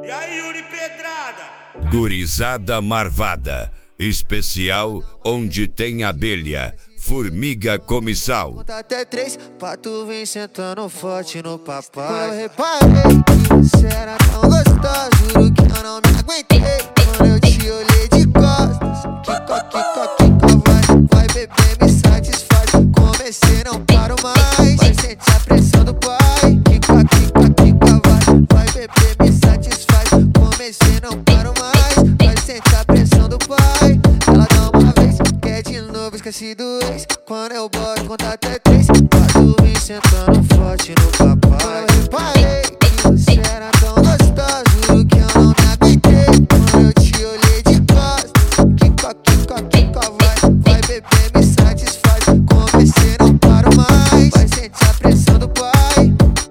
E aí, Yuri Pedrada? Gurizada marvada, especial onde tem abelha, formiga comissal. Conta até 3, pra tu vir sentando forte no papai. Eu reparei que você era tão gostosa, juro que eu não me aguentei. Quando eu te olhei de costas, kika, vai beber, me satisfaz. Comecei, não paro mais, vai sentir a pressão do pai. Kika, vai beber, me satisfaz. Comecei, não paro mais, vai sentir a pressão do pai. Ela dá uma vez, quer de novo, esqueci do ex. Quando eu boto, conta até 3, pra tu vir sentando forte no papai. Eu reparei que você era tão gostosa, juro que eu não me aguentei. Quando eu te olhei de costas, kika, vai beber, me satisfaz. Comecei, não paro mais, vai sentir a pressão do pai.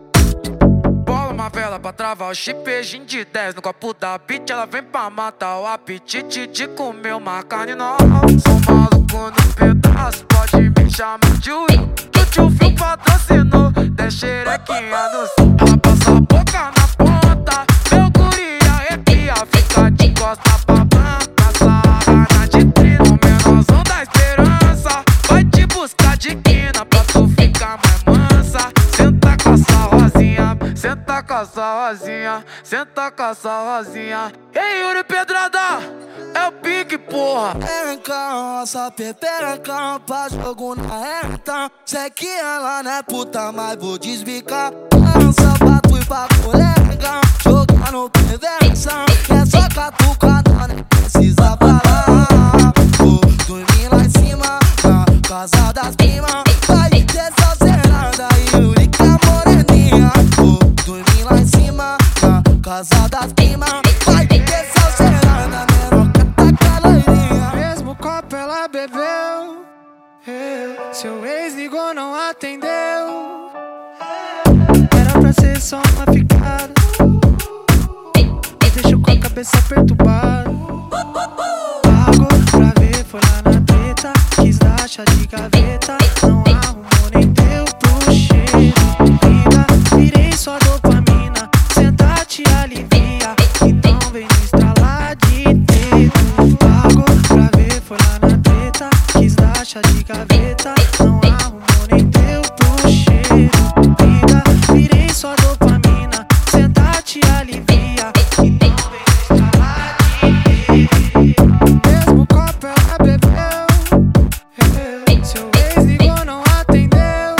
Bola uma vela pra travar o chip, beijinho de 10 no copo da bitch. Ela vem pra matar o apetite de comer uma carne nova. Sou maluco no pedaço, pode me chamar de Will. Que o tio Phil patrocinou, der xerequinha no sul. Ela passa a boca na ponta, meu guri arrepia. Fica de costa pra branca, sarrada de trina. O menorzão da esperança vai te buscar de quina, pra tu ficar mais mansa. Senta com essa rosinha, senta com essa rosinha, senta com essa rosinha. Ei, Yuri Pedrada, é o pique, porra. Perecão, só perecão, pra jogo na reta. Sei que ela não é puta, mas vou desbicar. Lança pra tu e pra colega, jogar no prevenção. É só catucada, nem precisa falar. Vou dormir lá em cima, na casa das primas. Vai ter salseirada e Yurica moreninha. Vou dormir lá em cima, na casa das primas. Vai ter salseirada, meroca tá caloirinha. Mesmo copo ela bebeu, seu ex ligou, não atendeu. Era pra ser só uma ficada, me deixou com a cabeça perturbada. Pagou pra ver, foi lá na treta, quis dar chá de gaveta. Não arrumou nem deu pro cheiro. Linda, virei sua dopamina, senta te alivia. Então vem me estralar de dedo. Pagou pra ver, foi lá na treta, quis dar chá de gaveta. Não arrumou nem deu pro cheiro. Linda, virei sua dopamina, senta te alivia. Então vem me estralar de dedo. Mesmo copo ela bebeu, seu ex ligou, não atendeu.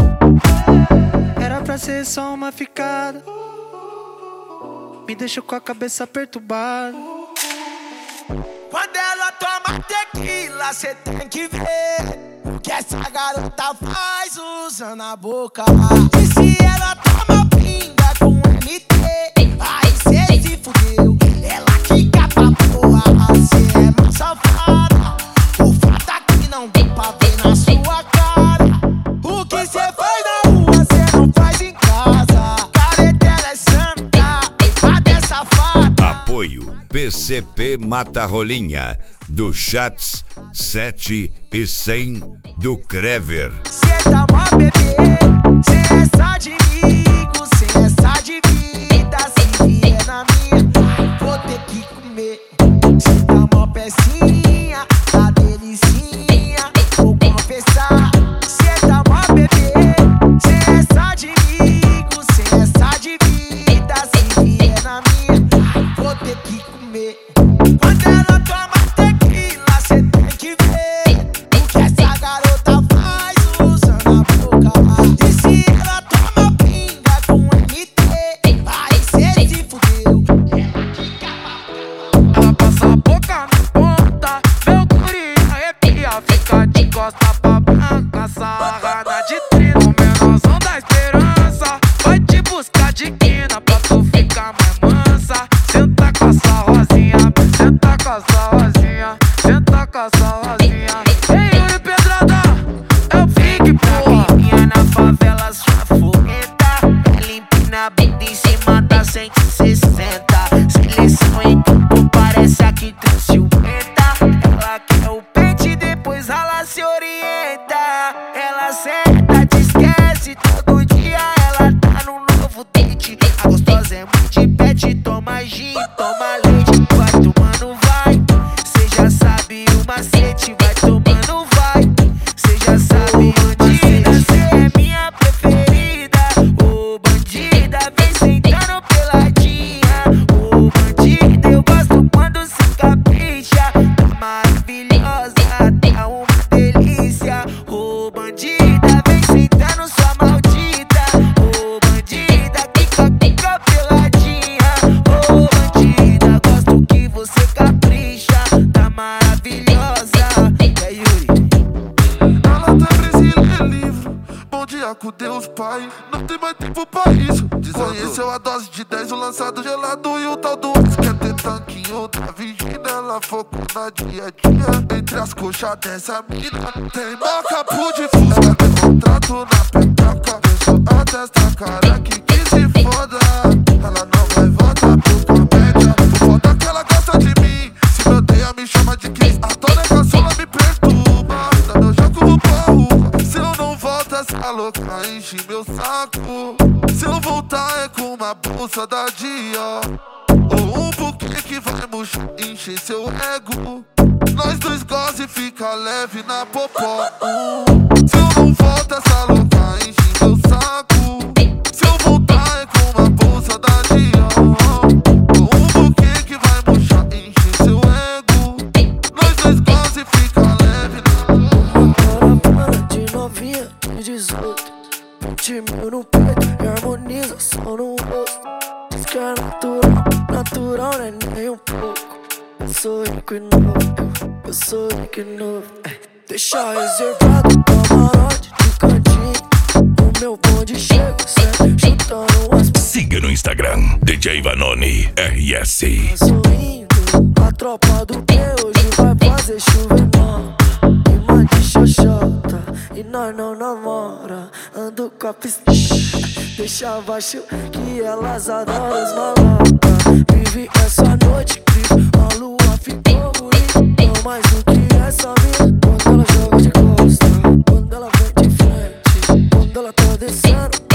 Era pra ser só uma ficada, me deixou com a cabeça perturbada. Quando ela toma tequila, cê tem que ver o que essa garota faz usando a boca. E se ela toma pinga com MT, aí cê se fudeu. Ela quica pra porra, cê é mais safada. O fato é que não deu pra ver na sua cara. O que cê faz na rua, cê não faz em casa. Caretela é santa, a dessa fada. Apoio PCP Mata Rolinha, do Chats 7 e 100 do Crever. Cê tá mó bebê, cê é só de amigo, cê é só de vida. Se vier na minha, vou ter que comer. Cê tá mó pecinha, tá delicinha, vou confessar. Cê tá mó bebê, cê é só de amigo, cê é só de vida. Se vier na minha, vou ter que comer. Quando ela toma tequila, cê tem que ver o que essa garota faz usando a boca. E se ela toma pinga com MT, aí cê se fudeu. Ela passa a boca na ponta, meu guri arrepia. Fica de costa pra branca, sarrada de trina. O menorzão da esperança vai te buscar de quina, pra tu ficar mais mansa. Senta com essa rosinha, senta com essa rosinha, senta com essa rosinha. Ei, Yuri Pedrada, é o pique, porra. Minha na favela, sua fogueta. Ela empina bem em cima da 160. Seleção em tudo, parece aqui trouxe o preta. Ela quer o pente, depois ela se orienta. Ela senta, te esquece todo dia. Ela tá num novo date. A gostosa é muito de pet, toma gin. toma leite, vai tomando, vai. Cê já sabe o macete, vai tomando, vai. Cê já sabe o macete, cê é minha preferida. Ô bandida, vem sentando peladinha. Ô bandida, eu gosto quando cê capricha. Tá maravilhosa, tá uma delícia. Ô bandida, vem sentando sua maldita. Ô bandida, quica peladinha. Ô bandida, gosto que você capricha. Tá maravilhosa. É Yuri. Ela tá Brasília, é livro. Bom dia com Deus, pai. Não tem mais tempo pra isso. Desconheceu a dose de 10, o lançado gelado e o tal do X. Quer ter tanquinho da Virgínia, ela focou na dia a dia. Entre as coxas dessa mina tem moca pro difuso. Ela tem contrato na petroca. Deixou a testa cara que se foda. Ela não vai voltar pro comédia. O foda que ela gosta de mim. Se me odeia, me chama de Cris. A dona caçula me perturba. Dá meu jogo pra rua. Se eu não volto, essa louca enche meu saco. Se eu voltar é com uma bolsa da Dior ou um buquê que vai murchar, encher seu ego. Nós dois goza e fica leve na popó. Se eu não volto, essa louca enche meu saco. Se eu voltar é com uma bolsa da Dior ou um buquê que vai murchar, encher seu ego. Nós dois goza e fica leve na popó. Para de novinha, de 18, 20 mil no peito e harmonização no rosto. Diz que é natural, natural não é nem um pouco. Eu sou rico e novo, eu sou rico e novo. Deixa reservado camarote de cantinho. O meu bonde chega sempre chutando as p***. Siga no Instagram, DJ Vanoni RS. Sorrindo, a tropa do que hoje vai fazer chover não. Rima de xoxota e nós não namora. Ando com a pistola, deixa abaixo que elas adoram os malocas. Vive essa noite incrível, a lua ficou bonita. Não mais do que essa mina. Quando ela joga de costa, quando ela vem de frente, quando ela tá descendo.